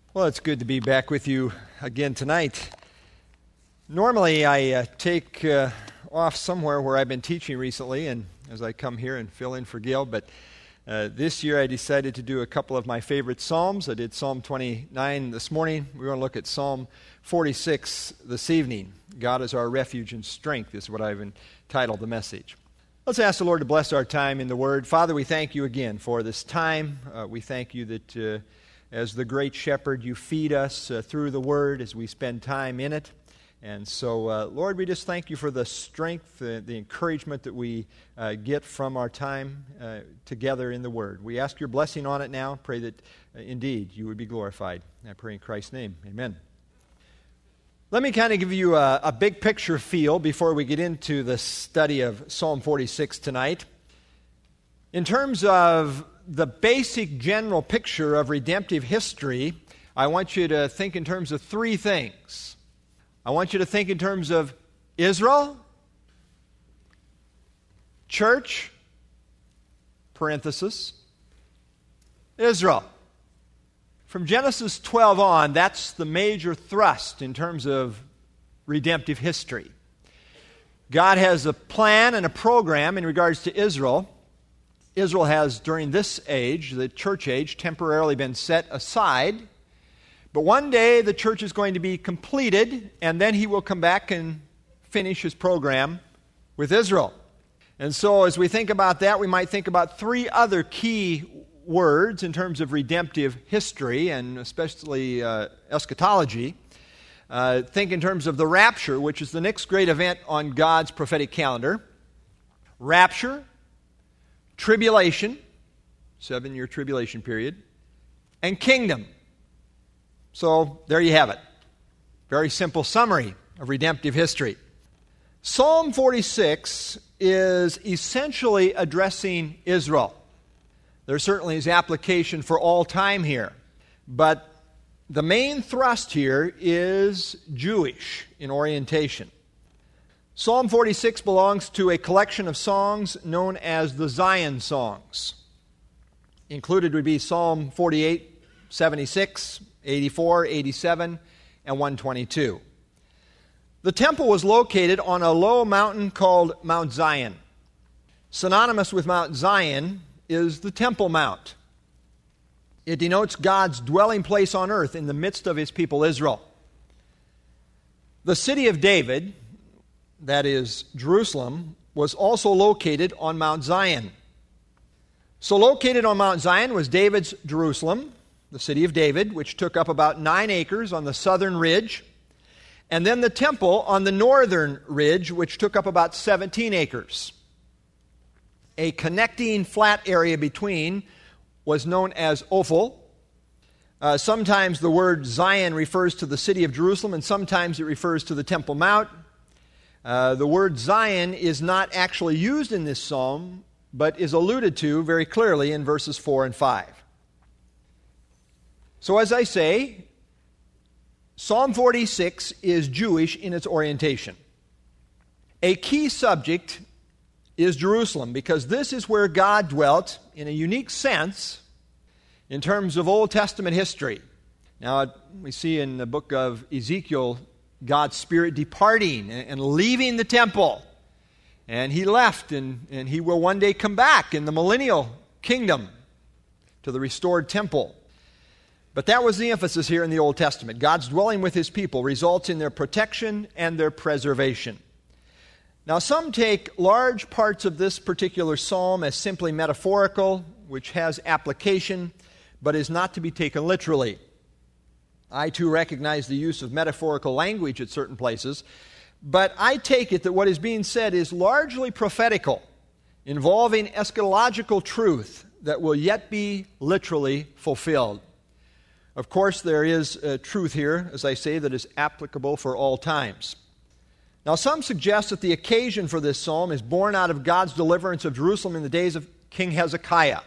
Well, it's good to be back with you again tonight. Normally, I take off somewhere where I've been teaching recently, and as I come here and fill in for Gil, but this year I decided to do a couple of my favorite Psalms. I did Psalm 29 this morning. We're going to look at Psalm 46 this evening. God is our refuge and strength is what I've entitled the message. Let's ask the Lord to bless our time in the Word. Father, we thank you again for this time. We thank you that as the great shepherd, you feed us through the Word as we spend time in it. And so, Lord, we just thank you for the strength, the encouragement that we get from our time together in the Word. We ask your blessing on it now. Pray that, indeed, you would be glorified. I pray in Christ's name. Amen. Let me kind of give you a big picture feel before we get into the study of Psalm 46 tonight. In terms of the basic general picture of redemptive history, I want you to think in terms of three things. I want you to think in terms of Israel, church, parenthesis, Israel. From Genesis 12 on, that's the major thrust in terms of redemptive history. God has a plan and a program in regards to Israel. Israel has, during this age, the church age, temporarily been set aside. But one day the church is going to be completed, and then he will come back and finish his program with Israel. And so as we think about that, we might think about three other key words in terms of redemptive history, and especially eschatology. Think in terms of the rapture, which is the next great event on God's prophetic calendar. Rapture, tribulation, 7-year tribulation period, and kingdom. So there you have it. Very simple summary of redemptive history. Psalm 46 is essentially addressing Israel. There certainly is application for all time here, but the main thrust here is Jewish in orientation. Psalm 46 belongs to a collection of songs known as the Zion songs. Included would be Psalm 48, 76, 84, 87, and 122. The temple was located on a low mountain called Mount Zion. Synonymous with Mount Zion is the Temple Mount. It denotes God's dwelling place on earth in the midst of his people Israel. The city of David, that is Jerusalem, was also located on Mount Zion. So located on Mount Zion was David's Jerusalem, the city of David, which took up about 9 acres on the southern ridge, and then the temple on the northern ridge, which took up about 17 acres. A connecting flat area between was known as Ophel. Sometimes the word Zion refers to the city of Jerusalem, and sometimes it refers to the Temple Mount. The word Zion is not actually used in this psalm, but is alluded to very clearly in verses 4 and 5. So as I say, Psalm 46 is Jewish in its orientation. A key subject is Jerusalem, because this is where God dwelt in a unique sense in terms of Old Testament history. Now, we see in the book of Ezekiel God's Spirit departing and leaving the temple. And he left, and he will one day come back in the millennial kingdom to the restored temple. But that was the emphasis here in the Old Testament. God's dwelling with his people results in their protection and their preservation. Now, some take large parts of this particular psalm as simply metaphorical, which has application, but is not to be taken literally. I, too, recognize the use of metaphorical language at certain places, but I take it that what is being said is largely prophetical, involving eschatological truth that will yet be literally fulfilled. Of course, there is truth here, as I say, that is applicable for all times. Now, some suggest that the occasion for this psalm is born out of God's deliverance of Jerusalem in the days of King Hezekiah.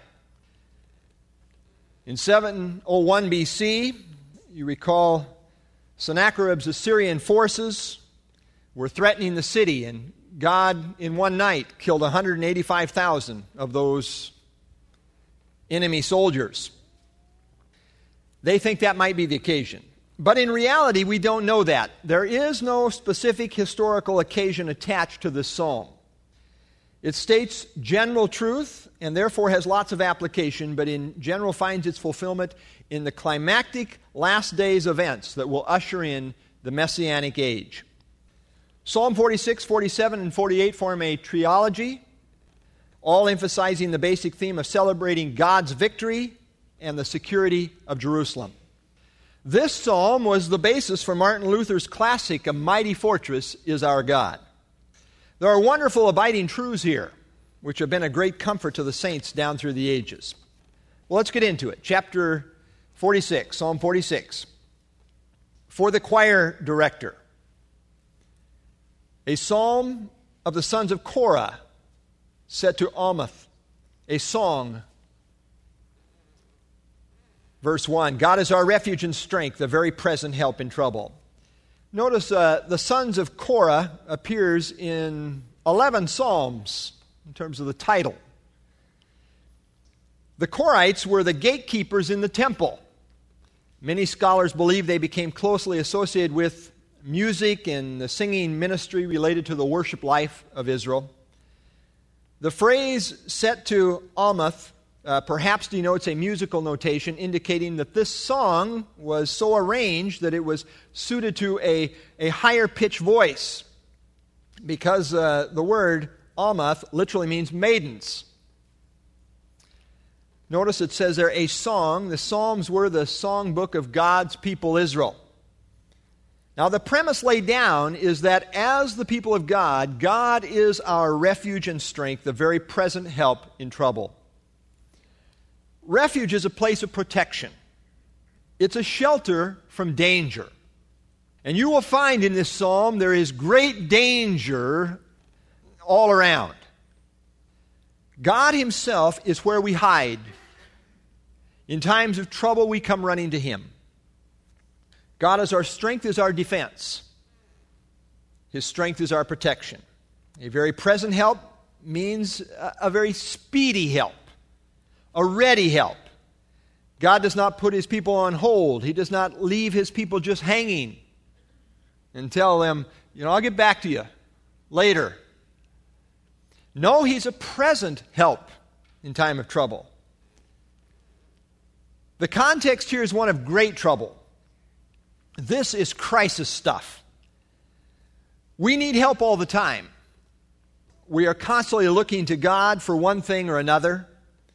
In 701 BC, you recall Sennacherib's Assyrian forces were threatening the city, and God, in one night, killed 185,000 of those enemy soldiers. They think that might be the occasion. But in reality, we don't know that. There is no specific historical occasion attached to this psalm. It states general truth and therefore has lots of application, but in general finds its fulfillment in the climactic last days events that will usher in the Messianic age. Psalm 46, 47, and 48 form a trilogy, all emphasizing the basic theme of celebrating God's victory and the security of Jerusalem. This psalm was the basis for Martin Luther's classic, A Mighty Fortress is Our God. There are wonderful abiding truths here, which have been a great comfort to the saints down through the ages. Well, let's get into it. Chapter 46, Psalm 46. For the choir director, a psalm of the sons of Korah, set to Almoth, a song. Verse 1, God is our refuge and strength, a very present help in trouble. Notice the sons of Korah appears in 11 psalms in terms of the title. The Korahites were the gatekeepers in the temple. Many scholars believe they became closely associated with music and the singing ministry related to the worship life of Israel. The phrase set to Almoth perhaps denotes a musical notation indicating that this song was so arranged that it was suited to a higher pitched voice, because the word Almoth literally means maidens. Notice it says there a song. The Psalms were the songbook of God's people Israel. Now the premise laid down is that as the people of God, God is our refuge and strength, the very present help in trouble. Refuge is a place of protection. It's a shelter from danger. And you will find in this psalm there is great danger all around. God Himself is where we hide. In times of trouble, we come running to Him. God is our strength, is our defense. His strength is our protection. A very present help means a very speedy help. A ready help. God does not put His people on hold. He does not leave His people just hanging and tell them, I'll get back to you later. No, He's a present help in time of trouble. The context here is one of great trouble. This is crisis stuff. We need help all the time. We are constantly looking to God for one thing or another.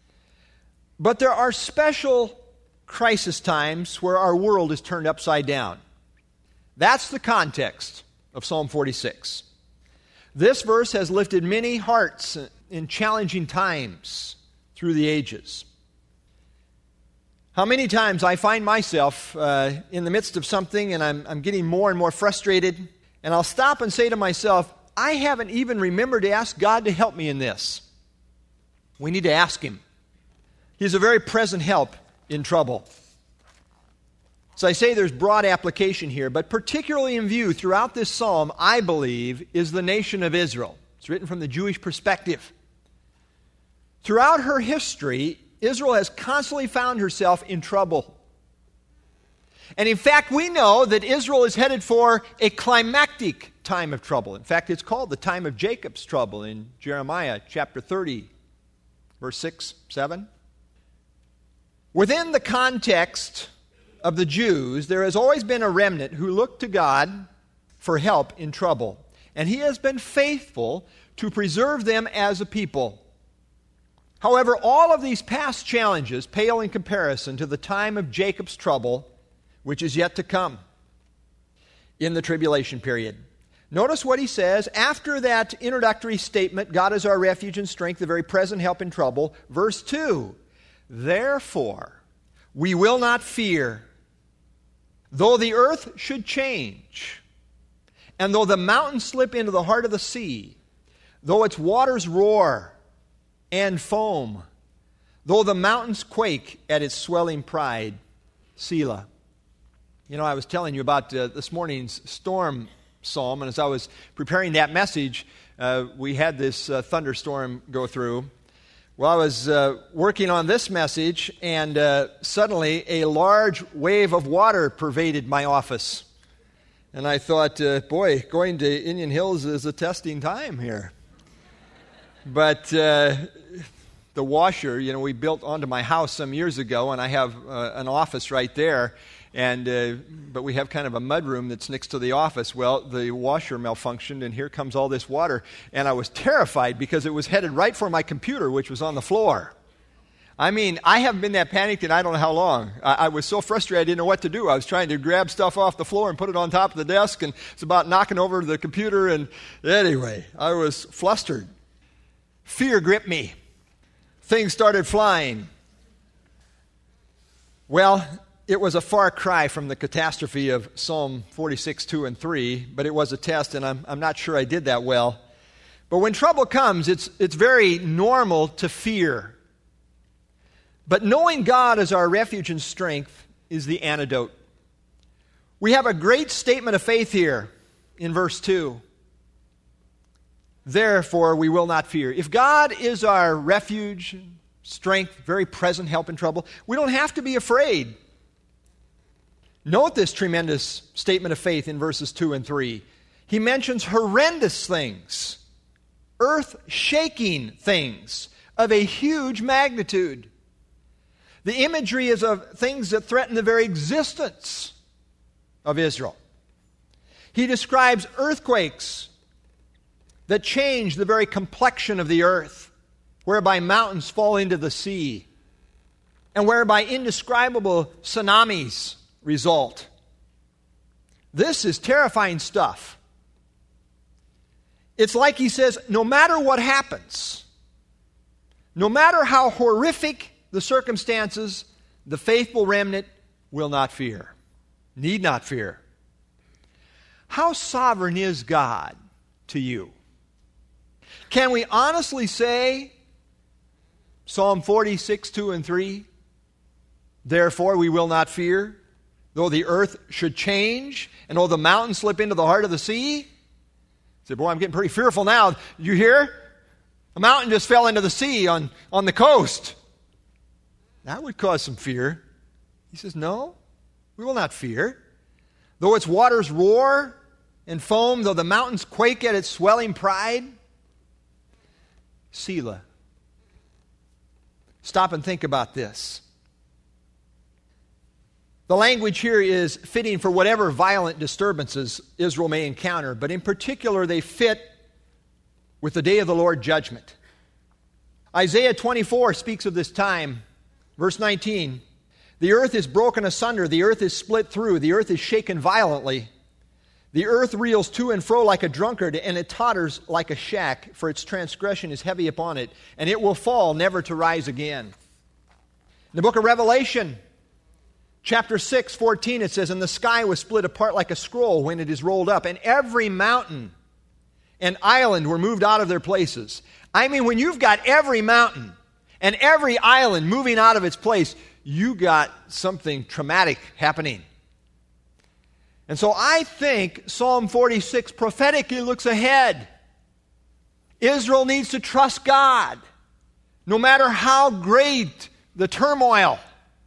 But there are special crisis times where our world is turned upside down. That's the context of Psalm 46. This verse has lifted many hearts in challenging times through the ages. How many times I find myself in the midst of something and I'm getting more and more frustrated, and I'll stop and say to myself, I haven't even remembered to ask God to help me in this. We need to ask Him. He's a very present help in trouble. So I say there's broad application here, but particularly in view throughout this psalm, I believe, is the nation of Israel. It's written from the Jewish perspective. Throughout her history, Israel has constantly found herself in trouble. And in fact, we know that Israel is headed for a climactic time of trouble. In fact, it's called the time of Jacob's trouble in Jeremiah chapter 30, verse 6, 7. Within the context of the Jews, there has always been a remnant who looked to God for help in trouble. And He has been faithful to preserve them as a people. However, all of these past challenges pale in comparison to the time of Jacob's trouble, which is yet to come in the tribulation period. Notice what he says after that introductory statement, God is our refuge and strength, the very present help in trouble. Verse 2, therefore, we will not fear, though the earth should change, and though the mountains slip into the heart of the sea, though its waters roar and foam, though the mountains quake at its swelling pride. Selah. I was telling you about this morning's storm psalm, and as I was preparing that message, we had this thunderstorm go through. Well, I was working on this message, and suddenly a large wave of water pervaded my office. And I thought, boy, going to Indian Hills is a testing time here. But the washer, we built onto my house some years ago, and I have an office right there. But we have kind of a mudroom that's next to the office. Well, the washer malfunctioned, and here comes all this water. And I was terrified because it was headed right for my computer, which was on the floor. I mean, I haven't been that panicked in I don't know how long. I was so frustrated I didn't know what to do. I was trying to grab stuff off the floor and put it on top of the desk, and it's about knocking over the computer. And anyway, I was flustered. Fear gripped me. Things started flying. Well, it was a far cry from the catastrophe of Psalm 46, 2 and 3, but it was a test, and I'm not sure I did that well. But when trouble comes, it's very normal to fear. But knowing God as our refuge and strength is the antidote. We have a great statement of faith here in verse 2. Therefore, we will not fear. If God is our refuge, strength, very present help in trouble, we don't have to be afraid. Note this tremendous statement of faith in verses 2 and 3. He mentions horrendous things, earth-shaking things of a huge magnitude. The imagery is of things that threaten the very existence of Israel. He describes earthquakes that change the very complexion of the earth, whereby mountains fall into the sea, and whereby indescribable tsunamis result. This is terrifying stuff. It's like he says, no matter what happens, no matter how horrific the circumstances, the faithful remnant will not fear, need not fear. How sovereign is God to you? Can we honestly say, Psalm 46, 2 and 3, therefore we will not fear, though the earth should change, and though the mountains slip into the heart of the sea? Say, boy, I'm getting pretty fearful now. You hear? A mountain just fell into the sea on the coast. That would cause some fear. He says, no, we will not fear. Though its waters roar and foam, though the mountains quake at its swelling pride. Selah. Stop and think about this. The language here is fitting for whatever violent disturbances Israel may encounter, but in particular they fit with the day of the Lord judgment. Isaiah 24 speaks of this time. Verse 19, the earth is broken asunder, the earth is split through, the earth is shaken violently. The earth reels to and fro like a drunkard, and it totters like a shack, for its transgression is heavy upon it, and it will fall, never to rise again. In the book of Revelation, chapter 6, 14, it says, and the sky was split apart like a scroll when it is rolled up, and every mountain and island were moved out of their places. I mean, when you've got every mountain and every island moving out of its place, you got something traumatic happening. And so I think Psalm 46 prophetically looks ahead. Israel needs to trust God, no matter how great the turmoil.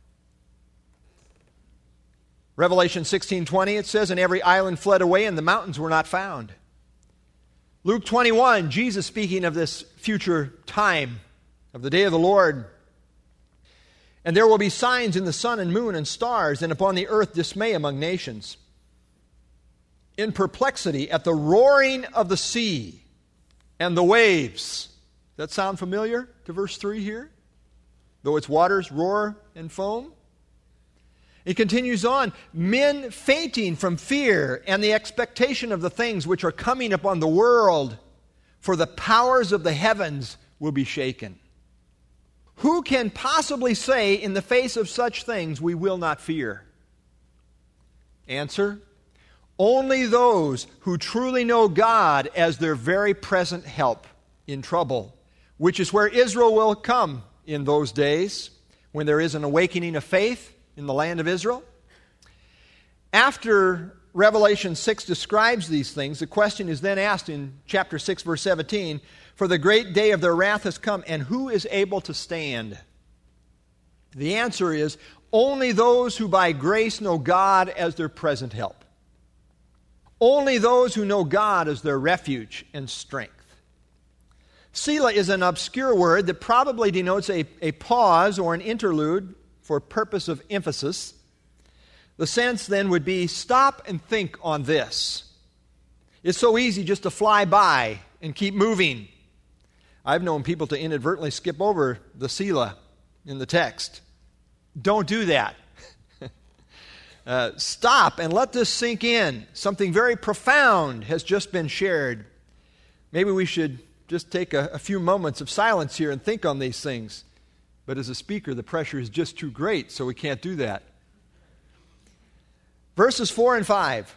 Revelation 16:20, it says, and every island fled away, and the mountains were not found. Luke 21, Jesus speaking of this future time, of the day of the Lord. And there will be signs in the sun and moon and stars, and upon the earth dismay among nations. In perplexity at the roaring of the sea and the waves. Does that sound familiar to verse 3 here? Though its waters roar and foam. It continues on, men fainting from fear and the expectation of the things which are coming upon the world, for the powers of the heavens will be shaken. Who can possibly say in the face of such things we will not fear? Answer, only those who truly know God as their very present help in trouble, which is where Israel will come in those days when there is an awakening of faith in the land of Israel. After Revelation 6 describes these things, the question is then asked in chapter 6, verse 17, "For the great day of their wrath has come, and who is able to stand?" The answer is, only those who by grace know God as their present help. Only those who know God as their refuge and strength. Selah is an obscure word that probably denotes a pause or an interlude for purpose of emphasis. The sense then would be, stop and think on this. It's so easy just to fly by and keep moving. I've known people to inadvertently skip over the Selah in the text. Don't do that. Stop and let this sink in. Something very profound has just been shared. Maybe we should just take a few moments of silence here and think on these things. But as a speaker, the pressure is just too great, so we can't do that. Verses 4 and 5.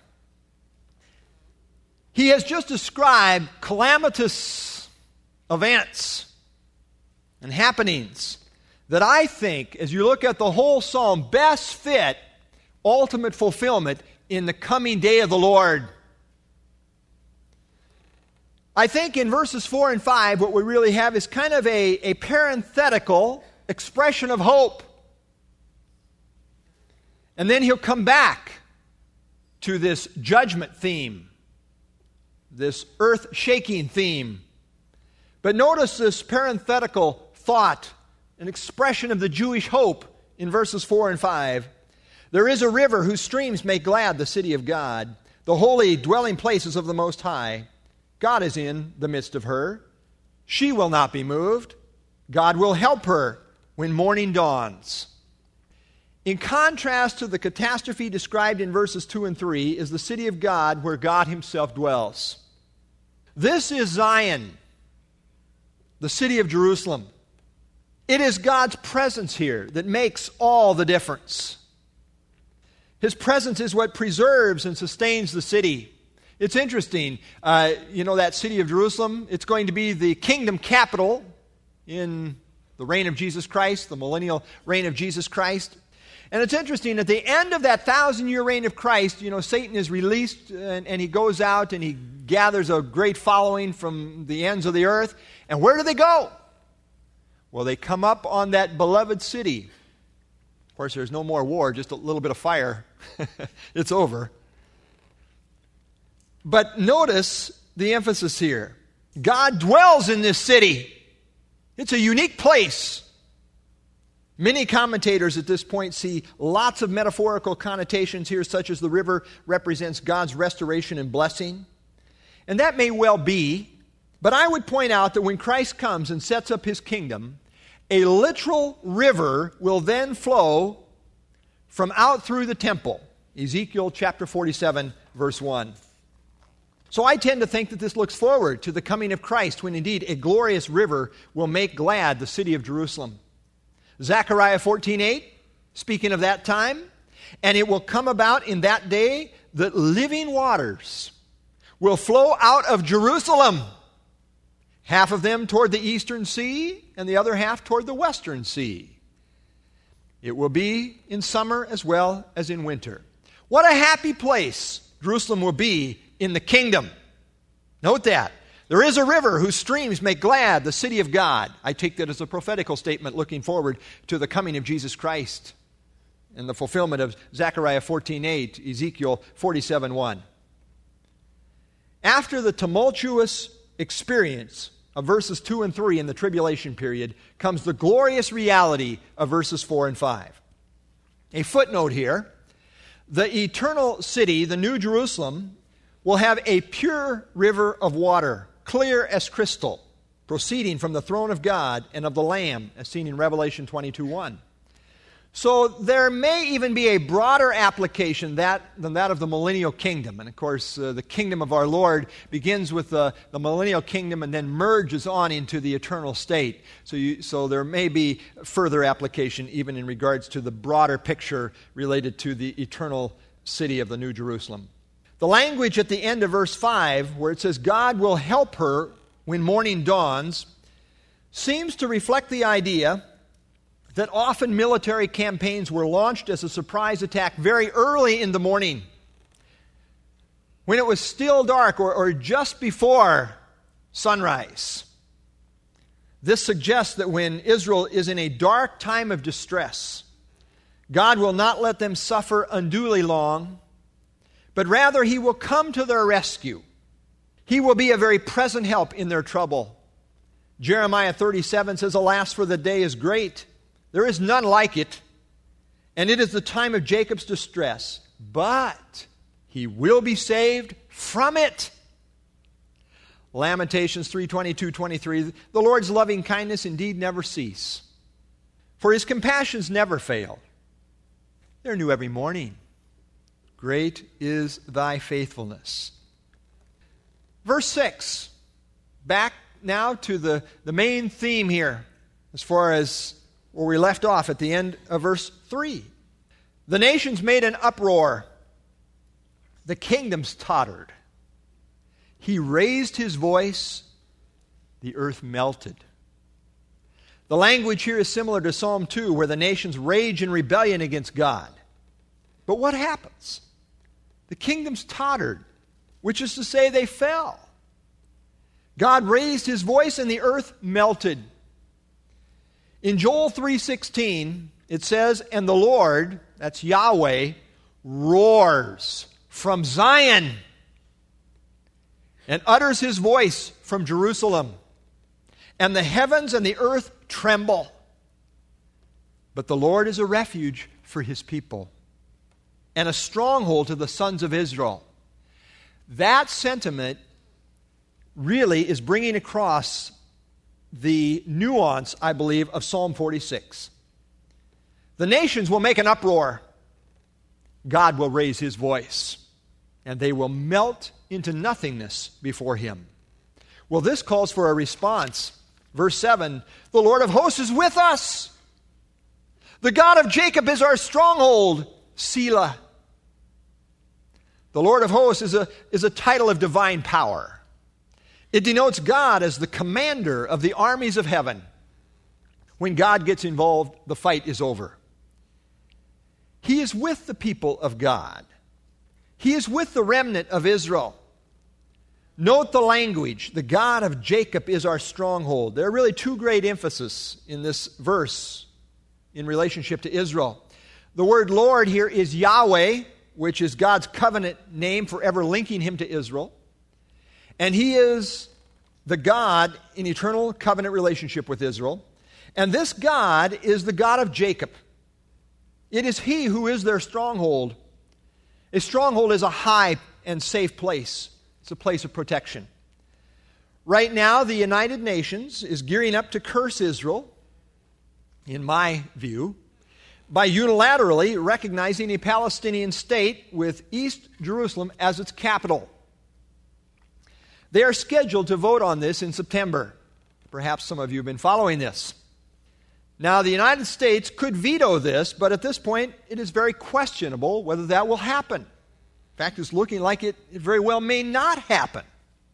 He has just described calamitous events and happenings that I think, as you look at the whole psalm, best fit ultimate fulfillment in the coming day of the Lord. I think in verses 4 and 5, what we really have is kind of a parenthetical expression of hope. And then he'll come back to this judgment theme, this earth-shaking theme. But notice this parenthetical thought, an expression of the Jewish hope in verses 4 and 5. There is a river whose streams make glad the city of God, the holy dwelling places of the Most High. God is in the midst of her. She will not be moved. God will help her when morning dawns. In contrast to the catastrophe described in verses 2 and 3 is the city of God where God himself dwells. This is Zion, the city of Jerusalem. It is God's presence here that makes all the difference. His presence is what preserves and sustains the city. It's interesting, that city of Jerusalem, it's going to be the kingdom capital in the reign of Jesus Christ, the millennial reign of Jesus Christ. And it's interesting, at the end of that 1,000-year reign of Christ, Satan is released and he goes out and he gathers a great following from the ends of the earth. And where do they go? Well, they come up on that beloved city. Of course, there's no more war, just a little bit of fire. It's over. But notice the emphasis here. God dwells in this city. It's a unique place. Many commentators at this point see lots of metaphorical connotations here, such as the river represents God's restoration and blessing. And that may well be, but I would point out that when Christ comes and sets up his kingdom, a literal river will then flow from out through the temple. Ezekiel chapter 47, verse 1. So I tend to think that this looks forward to the coming of Christ, when indeed a glorious river will make glad the city of Jerusalem. Zechariah 14:8, speaking of that time, and it will come about in that day that living waters will flow out of Jerusalem, half of them toward the eastern sea and the other half toward the western sea. It will be in summer as well as in winter. What a happy place Jerusalem will be in the kingdom. Note that. There is a river whose streams make glad the city of God. I take that as a prophetical statement looking forward to the coming of Jesus Christ and the fulfillment of Zechariah 14:8, Ezekiel 47:1. After the tumultuous experience of verses 2 and 3 in the tribulation period comes the glorious reality of verses 4 and 5. A footnote here. The eternal city, the New Jerusalem, will have a pure river of water, clear as crystal, proceeding from the throne of God and of the Lamb, as seen in Revelation 22:1. So there may even be a broader application than that of the millennial kingdom. And of course, the kingdom of our Lord begins with the millennial kingdom and then merges on into the eternal state. So there may be further application even in regards to the broader picture related to the eternal city of the New Jerusalem. The language at the end of verse 5, where it says, God will help her when morning dawns, seems to reflect the idea that often military campaigns were launched as a surprise attack very early in the morning. when it was still dark or just before sunrise. This suggests that when Israel is in a dark time of distress, God will not let them suffer unduly long, but rather He will come to their rescue. He will be a very present help in their trouble. Jeremiah 37 says, "Alas, for the day is great. There is none like it. And it is the time of Jacob's distress. But he will be saved from it." Lamentations 3:22-23, "The Lord's loving kindness indeed never cease, for His compassions never fail. They're new every morning. Great is thy faithfulness." Verse 6, back now to the main theme here, as far as where we left off at the end of verse 3. The nations made an uproar. The kingdoms tottered. He raised his voice. The earth melted. The language here is similar to Psalm 2, where the nations rage in rebellion against God. But what happens? The kingdoms tottered, which is to say they fell. God raised His voice and the earth melted. In Joel 3:16, it says, "And the Lord," that's Yahweh, "roars from Zion and utters His voice from Jerusalem. And the heavens and the earth tremble. But the Lord is a refuge for His people and a stronghold to the sons of Israel." That sentiment really is bringing across the nuance, I believe, of Psalm 46. The nations will make an uproar. God will raise His voice, and they will melt into nothingness before Him. Well, this calls for a response. Verse 7, "The Lord of hosts is with us. The God of Jacob is our stronghold." Selah. The Lord of hosts is a title of divine power. It denotes God as the commander of the armies of heaven. When God gets involved, the fight is over. He is with the people of God. He is with the remnant of Israel. Note the language. The God of Jacob is our stronghold. There are really two great emphases in this verse in relationship to Israel. The word Lord here is Yahweh, which is God's covenant name forever linking Him to Israel. And He is the God in eternal covenant relationship with Israel. And this God is the God of Jacob. It is He who is their stronghold. A stronghold is a high and safe place. It's a place of protection. Right now, the United Nations is gearing up to curse Israel, in my view, by unilaterally recognizing a Palestinian state with East Jerusalem as its capital. They are scheduled to vote on this in September. Perhaps some of you have been following this. Now, the United States could veto this, but at this point, it is very questionable whether that will happen. In fact, it's looking like it very well may not happen.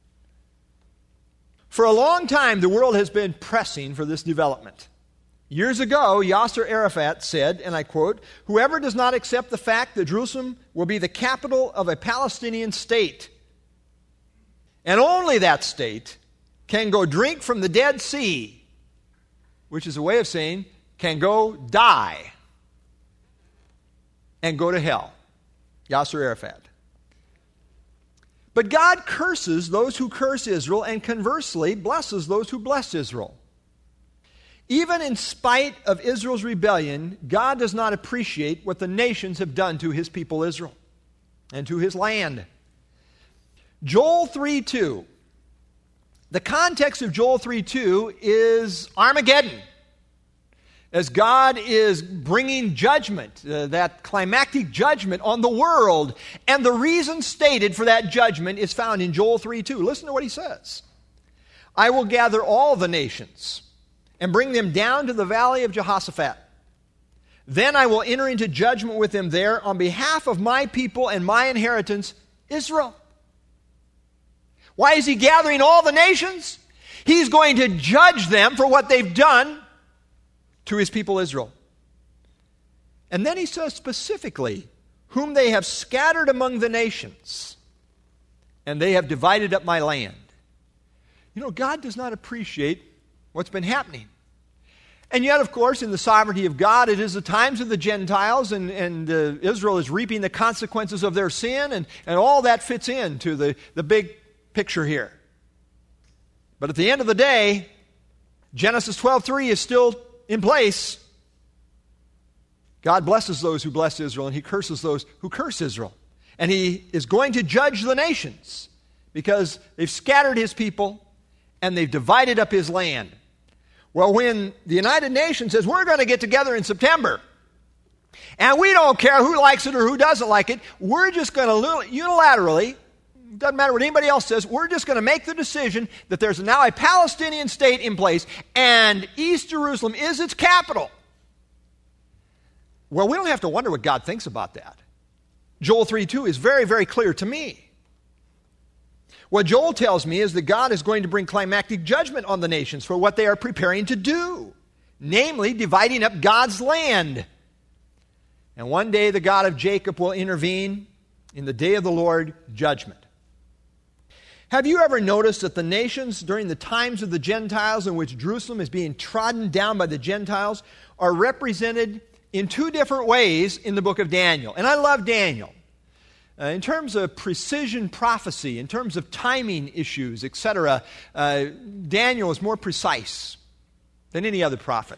For a long time, the world has been pressing for this development. Years ago, Yasser Arafat said, and I quote, "Whoever does not accept the fact that Jerusalem will be the capital of a Palestinian state, and only that state, can go drink from the Dead Sea," which is a way of saying, can go die and go to hell. Yasser Arafat. But God curses those who curse Israel and conversely blesses those who bless Israel. Even in spite of Israel's rebellion, God does not appreciate what the nations have done to His people Israel and to His land. Joel 3:2. The context of Joel 3:2 is Armageddon. As God is bringing judgment, that climactic judgment on the world. And the reason stated for that judgment is found in Joel 3:2. Listen to what He says. "I will gather all the nations and bring them down to the valley of Jehoshaphat. Then I will enter into judgment with them there on behalf of my people and my inheritance, Israel." Why is He gathering all the nations? He's going to judge them for what they've done to His people Israel. And then He says specifically, "whom they have scattered among the nations." and they have divided up my land. You know, God does not appreciate what's been happening. And yet, of course, in the sovereignty of God, it is the times of the Gentiles, and Israel is reaping the consequences of their sin, and all that fits into the big picture here. But at the end of the day, Genesis 12:3 is still in place. God blesses those who bless Israel, and He curses those who curse Israel. And He is going to judge the nations because they've scattered His people and they've divided up His land. Well, when the United Nations says, we're going to get together in September, and we don't care who likes it or who doesn't like it, we're just going to unilaterally, doesn't matter what anybody else says, we're just going to make the decision that there's now a Palestinian state in place, and East Jerusalem is its capital. Well, we don't have to wonder what God thinks about that. Joel 3:2 is very, very clear to me. What Joel tells me is that God is going to bring climactic judgment on the nations for what they are preparing to do, namely dividing up God's land. And one day the God of Jacob will intervene in the day of the Lord judgment. Have you ever noticed that the nations during the times of the Gentiles in which Jerusalem is being trodden down by the Gentiles are represented in two different ways in the book of Daniel? And I love Daniel. In terms of precision prophecy, in terms of timing issues, etc., Daniel is more precise than any other prophet.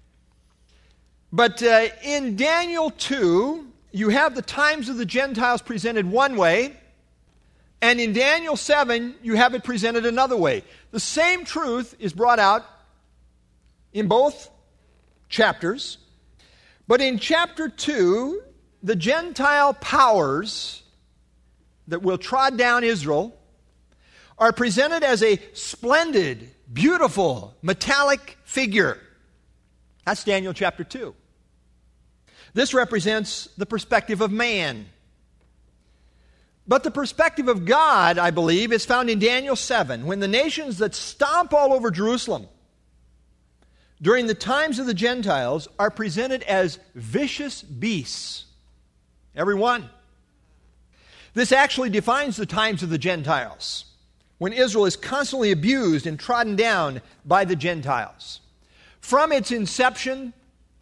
But in Daniel 2, you have the times of the Gentiles presented one way, and in Daniel 7, you have it presented another way. The same truth is brought out in both chapters, but in chapter 2, the Gentile powers that will trod down Israel are presented as a splendid, beautiful, metallic figure. That's Daniel chapter 2. This represents the perspective of man. But the perspective of God, I believe, is found in Daniel 7, when the nations that stomp all over Jerusalem during the times of the Gentiles are presented as vicious beasts. Every one. This actually defines the times of the Gentiles, when Israel is constantly abused and trodden down by the Gentiles. From its inception,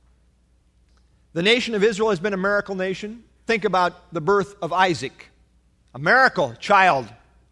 the nation of Israel has been a miracle nation. Think about the birth of Isaac, a miracle child.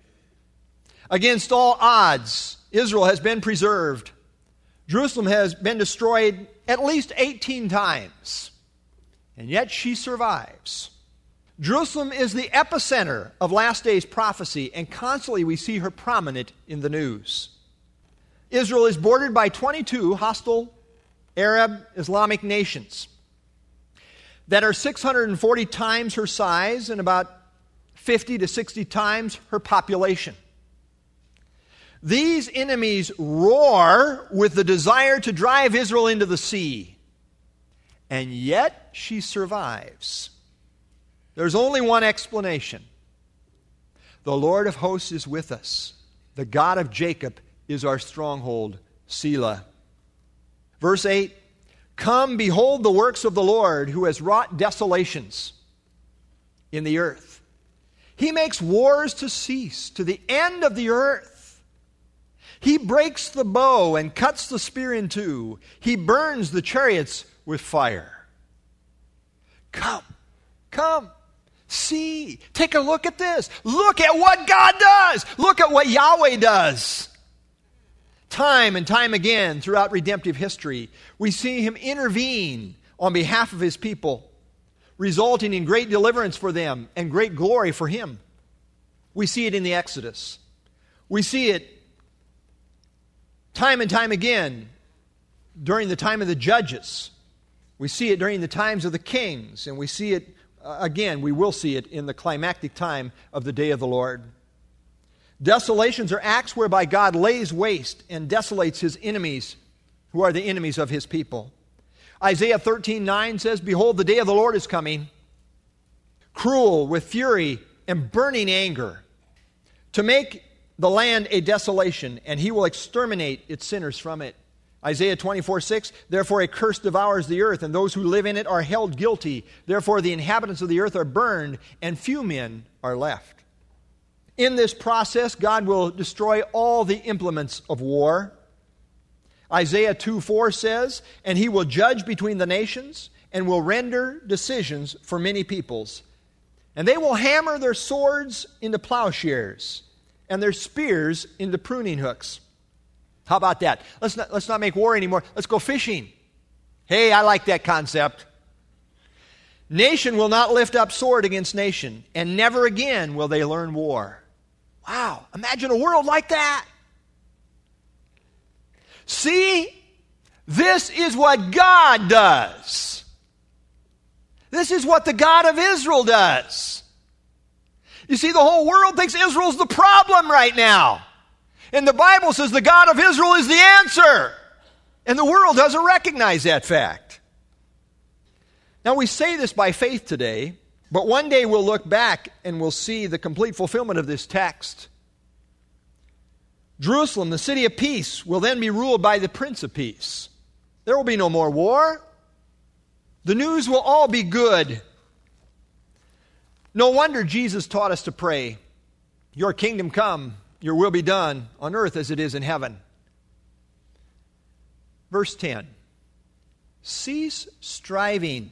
Against all odds, Israel has been preserved. Jerusalem has been destroyed at least 18 times, and yet she survives. Jerusalem is the epicenter of last days prophecy, and constantly we see her prominent in the news. Israel is bordered by 22 hostile Arab Islamic nations that are 640 times her size and about 50 to 60 times her population. These enemies roar with the desire to drive Israel into the sea, and yet she survives. There's only one explanation. The Lord of hosts is with us. The God of Jacob is our stronghold, Selah. Verse 8, come, behold the works of the Lord, who has wrought desolations in the earth. He makes wars to cease to the end of the earth. He breaks the bow and cuts the spear in two. He burns the chariots with fire. Come, come. See, take a look at this. Look at what God does. Look at what Yahweh does. Time and time again throughout redemptive history, we see Him intervene on behalf of His people, resulting in great deliverance for them and great glory for Him. We see it in the Exodus. We see it time and time again during the time of the judges. We see it during the times of the kings, and we see it again, we will see it in the climactic time of the day of the Lord. Desolations are acts whereby God lays waste and desolates His enemies, who are the enemies of His people. Isaiah 13:9 says, behold, the day of the Lord is coming, cruel with fury and burning anger, to make the land a desolation, and He will exterminate its sinners from it. Isaiah 24:6, therefore a curse devours the earth, and those who live in it are held guilty. Therefore the inhabitants of the earth are burned, and few men are left. In this process, God will destroy all the implements of war. Isaiah 2:4 says, "And he will judge between the nations and will render decisions for many peoples. And they will hammer their swords into plowshares and their spears into pruning hooks." How about that? Let's not make war anymore. Let's go fishing. Hey, I like that concept. Nation will not lift up sword against nation, and never again will they learn war. Wow, imagine a world like that. See, this is what God does. This is what the God of Israel does. You see, the whole world thinks Israel's the problem right now. And the Bible says the God of Israel is the answer. And the world doesn't recognize that fact. Now, we say this by faith today, but one day we'll look back and we'll see the complete fulfillment of this text. Jerusalem, the city of peace, will then be ruled by the Prince of Peace. There will be no more war. The news will all be good. No wonder Jesus taught us to pray, "Your kingdom come, your will be done on earth as it is in heaven." Verse 10, "Cease striving.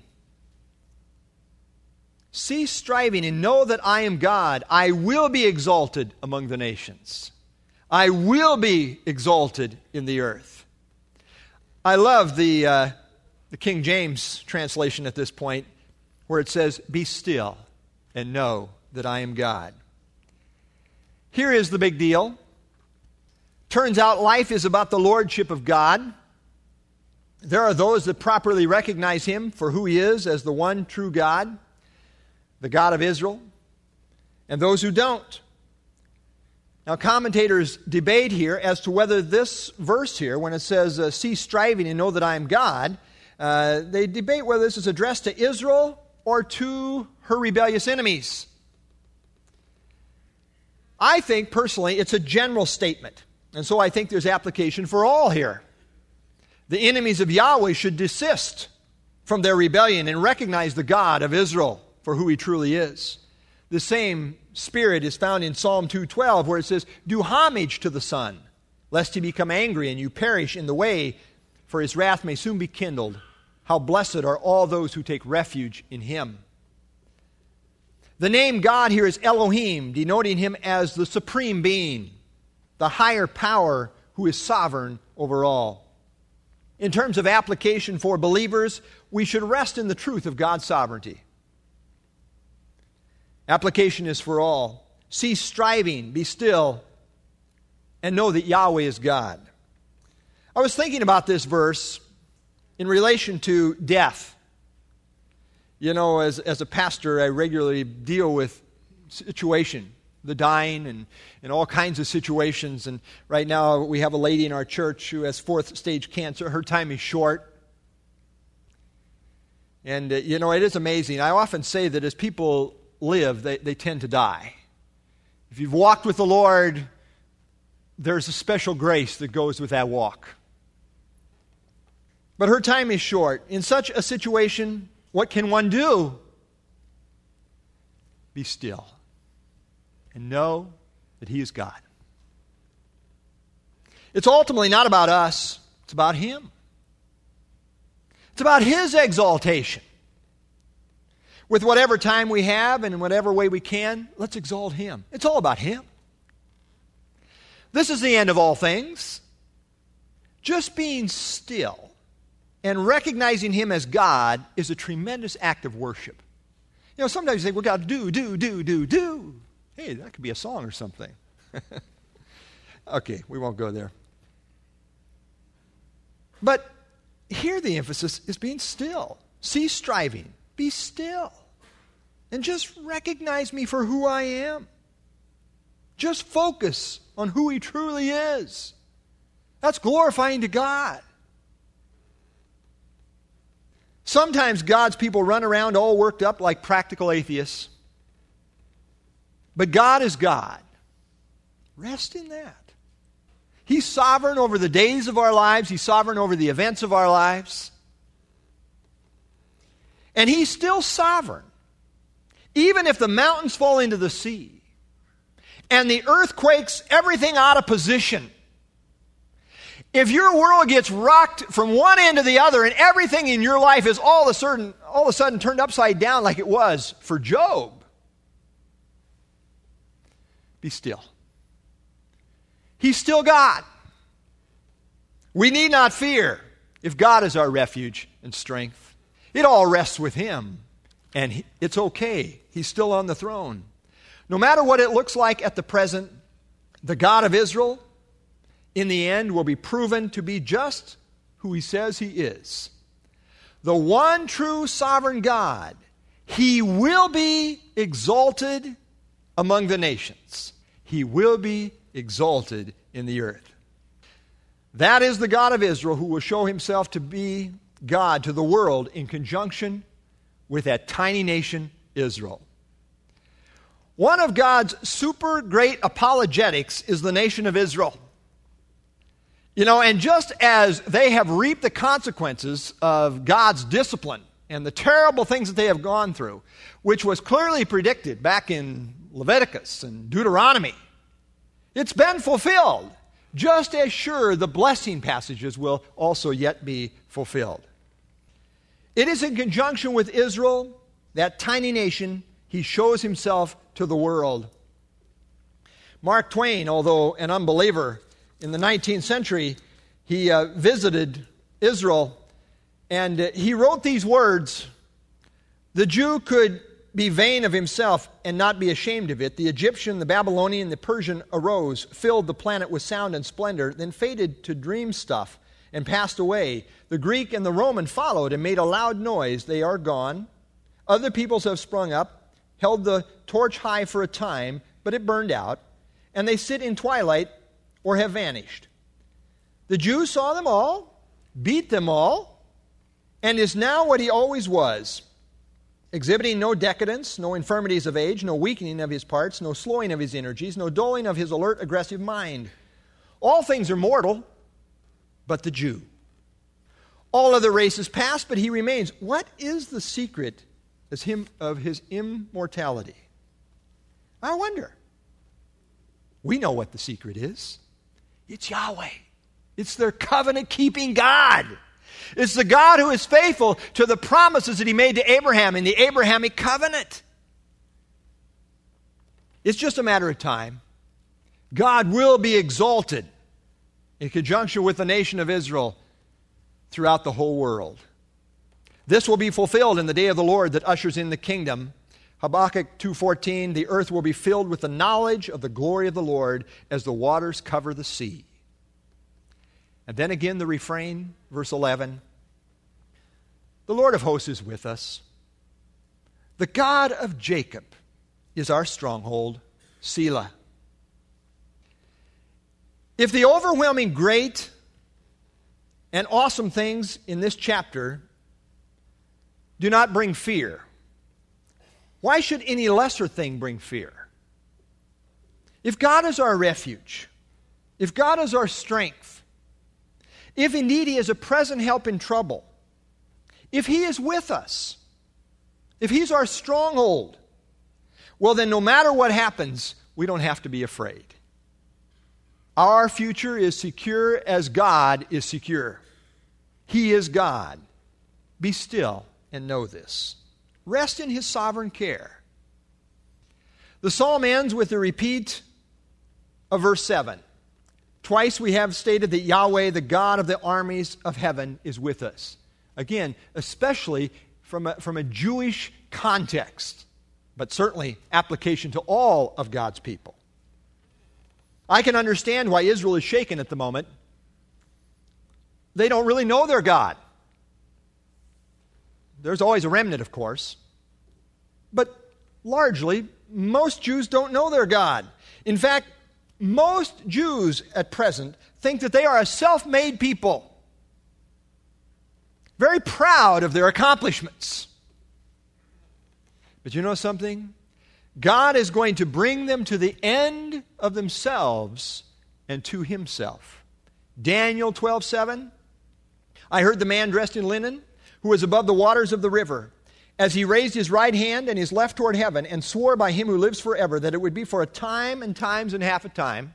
Cease striving and know that I am God. I will be exalted among the nations. I will be exalted in the earth." I love the King James translation at this point, where it says, "Be still and know that I am God." Here is the big deal. Turns out life is about the lordship of God. There are those that properly recognize Him for who He is as the one true God, the God of Israel, and those who don't. Now, commentators debate here as to whether this verse here, when it says, "Cease striving and know that I am God," they debate whether this is addressed to Israel or to her rebellious enemies. I think, personally, it's a general statement. And so I think there's application for all here. The enemies of Yahweh should desist from their rebellion and recognize the God of Israel for who He truly is. The same spirit is found in Psalm 2:12, where it says, "Do homage to the Son, lest He become angry and you perish in the way, for His wrath may soon be kindled. How blessed are all those who take refuge in Him." The name God here is Elohim, denoting Him as the supreme being, the higher power who is sovereign over all. In terms of application for believers, we should rest in the truth of God's sovereignty. Application is for all. Cease striving, be still, and know that Yahweh is God. I was thinking about this verse in relation to death. You know, as a pastor, I regularly deal with situation, the dying and all kinds of situations. And right now we have a lady in our church who has 4th stage cancer. Her time is short. And, you know, it is amazing. I often say that as people live, they tend to die. If you've walked with the Lord, there's a special grace that goes with that walk. But her time is short. In such a situation, what can one do? Be still and know that He is God. It's ultimately not about us. It's about Him. It's about His exaltation. With whatever time we have and in whatever way we can, let's exalt Him. It's all about Him. This is the end of all things. Just being still and recognizing Him as God is a tremendous act of worship. You know, sometimes you think, well, God, do. Hey, that could be a song or something. Okay, we won't go there. But here the emphasis is being still. Cease striving. Be still. And just recognize me for who I am. Just focus on who He truly is. That's glorifying to God. Sometimes God's people run around all worked up like practical atheists. But God is God. Rest in that. He's sovereign over the days of our lives. He's sovereign over the events of our lives. And He's still sovereign. Even if the mountains fall into the sea, and the earthquakes everything out of position. If your world gets rocked from one end to the other and everything in your life is all of a sudden turned upside down like it was for Job, be still. He's still God. We need not fear if God is our refuge and strength. It all rests with Him, and it's okay. He's still on the throne. No matter what it looks like at the present, the God of Israel, in the end, will be proven to be just who He says He is. The one true sovereign God. He will be exalted among the nations. He will be exalted in the earth. That is the God of Israel who will show Himself to be God to the world in conjunction with that tiny nation, Israel. One of God's super great apologetics is the nation of Israel. And just as they have reaped the consequences of God's discipline and the terrible things that they have gone through, which was clearly predicted back in Leviticus and Deuteronomy, it's been fulfilled. Just as sure the blessing passages will also yet be fulfilled. It is in conjunction with Israel, that tiny nation, He shows Himself to the world. Mark Twain, although an unbeliever, in the 19th century, he visited Israel, and he wrote these words: "The Jew could be vain of himself and not be ashamed of it. The Egyptian, the Babylonian, the Persian arose, filled the planet with sound and splendor, then faded to dream stuff and passed away. The Greek and the Roman followed and made a loud noise. They are gone. Other peoples have sprung up, held the torch high for a time, but it burned out, and they sit in twilight or have vanished. The Jew saw them all, beat them all, and is now what he always was, exhibiting no decadence, no infirmities of age, no weakening of his parts, no slowing of his energies, no dulling of his alert, aggressive mind. All things are mortal, but the Jew. All other races pass, but he remains. What is the secret of his immortality? I wonder. We know what the secret is. It's Yahweh. It's their covenant-keeping God. It's the God who is faithful to the promises that He made to Abraham in the Abrahamic covenant. It's just a matter of time. God will be exalted in conjunction with the nation of Israel throughout the whole world. This will be fulfilled in the day of the Lord that ushers in the kingdom. Habakkuk 2:14, the earth will be filled with the knowledge of the glory of the Lord as the waters cover the sea. And then again the refrain, verse 11. The Lord of hosts is with us. The God of Jacob is our stronghold, Selah. If the overwhelming great and awesome things in this chapter do not bring fear, why should any lesser thing bring fear? If God is our refuge, if God is our strength, if indeed He is a present help in trouble, if He is with us, if He's our stronghold, well then no matter what happens, we don't have to be afraid. Our future is secure as God is secure. He is God. Be still and know this. Rest in His sovereign care. The psalm ends with a repeat of verse 7. Twice we have stated that Yahweh, the God of the armies of heaven, is with us. Again, especially from a Jewish context, but certainly application to all of God's people. I can understand why Israel is shaken at the moment. They don't really know their God. There's always a remnant, of course. But largely, most Jews don't know their God. In fact, most Jews at present think that they are a self-made people, very proud of their accomplishments. But you know something? God is going to bring them to the end of themselves and to Himself. Daniel 12:7. I heard the man dressed in linen, who was above the waters of the river, as he raised his right hand and his left toward heaven and swore by him who lives forever that it would be for a time and times and half a time,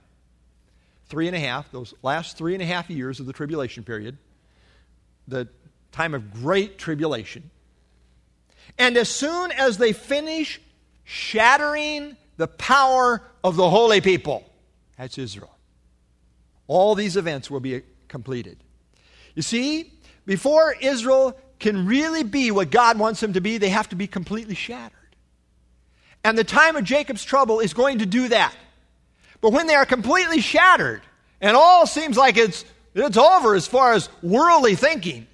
3.5, those last 3.5 years of the tribulation period, the time of great tribulation. And as soon as they finish shattering the power of the holy people, that's Israel, all these events will be completed. You see, before Israel can really be what God wants them to be, they have to be completely shattered. And the time of Jacob's trouble is going to do that. But when they are completely shattered, and all seems like it's over as far as worldly thinking,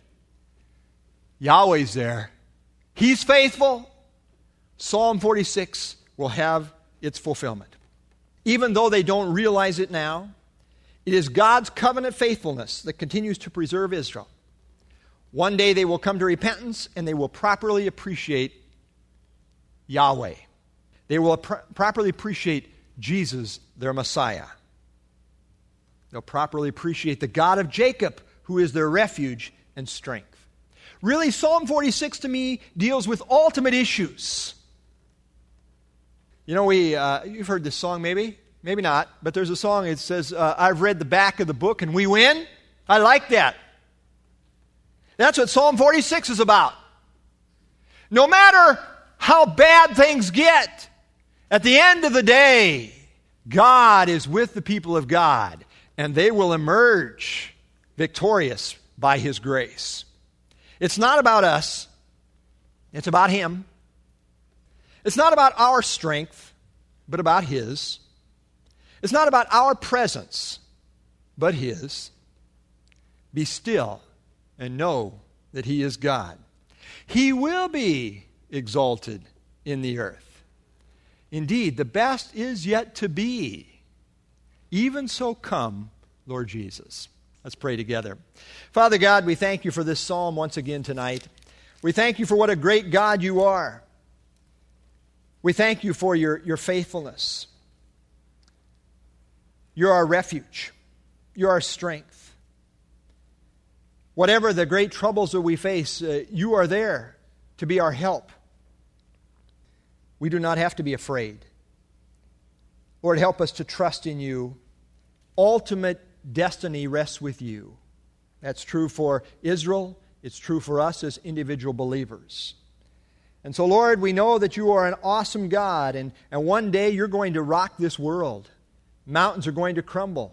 Yahweh's there. He's faithful. Psalm 46 will have its fulfillment. Even though they don't realize it now, it is God's covenant faithfulness that continues to preserve Israel. One day they will come to repentance and they will properly appreciate Yahweh. They will properly appreciate Jesus, their Messiah. They'll properly appreciate the God of Jacob, who is their refuge and strength. Really, Psalm 46 to me deals with ultimate issues. You know, you've heard this song maybe not, but there's a song that says, I've read the back of the book and we win. I like that. That's what Psalm 46 is about. No matter how bad things get, at the end of the day, God is with the people of God, and they will emerge victorious by His grace. It's not about us. It's about Him. It's not about our strength, but about His. It's not about our presence, but His. Be still and know that He is God. He will be exalted in the earth. Indeed, the best is yet to be. Even so come, Lord Jesus. Let's pray together. Father God, we thank You for this psalm once again tonight. We thank You for what a great God You are. We thank You for Your faithfulness. You're our refuge. You're our strength. Whatever the great troubles that we face, You are there to be our help. We do not have to be afraid. Lord, help us to trust in You. Ultimate destiny rests with You. That's true for Israel. It's true for us as individual believers. And so, Lord, we know that You are an awesome God, and one day You're going to rock this world. Mountains are going to crumble.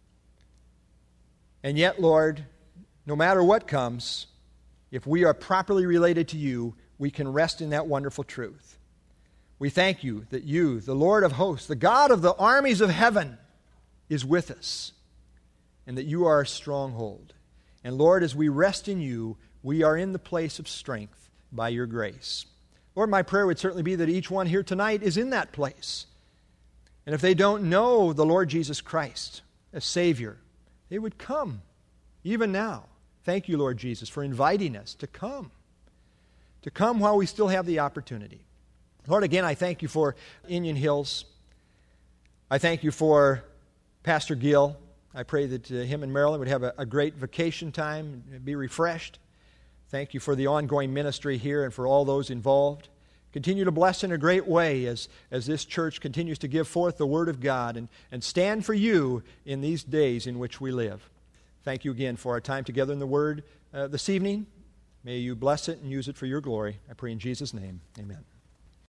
And yet, Lord, no matter what comes, if we are properly related to You, we can rest in that wonderful truth. We thank You that You, the Lord of hosts, the God of the armies of heaven, is with us, and that You are our stronghold. And Lord, as we rest in You, we are in the place of strength by Your grace. Lord, my prayer would certainly be that each one here tonight is in that place. And if they don't know the Lord Jesus Christ as Savior, they would come even now. Thank You, Lord Jesus, for inviting us to come while we still have the opportunity. Lord, again, I thank You for Indian Hills. I thank You for Pastor Gill. I pray that him and Marilyn would have a great vacation time and be refreshed. Thank You for the ongoing ministry here and for all those involved. Continue to bless in a great way as this church continues to give forth the Word of God and stand for You in these days in which we live. Thank You again for our time together in the Word this evening. May You bless it and use it for Your glory. I pray in Jesus' name. Amen.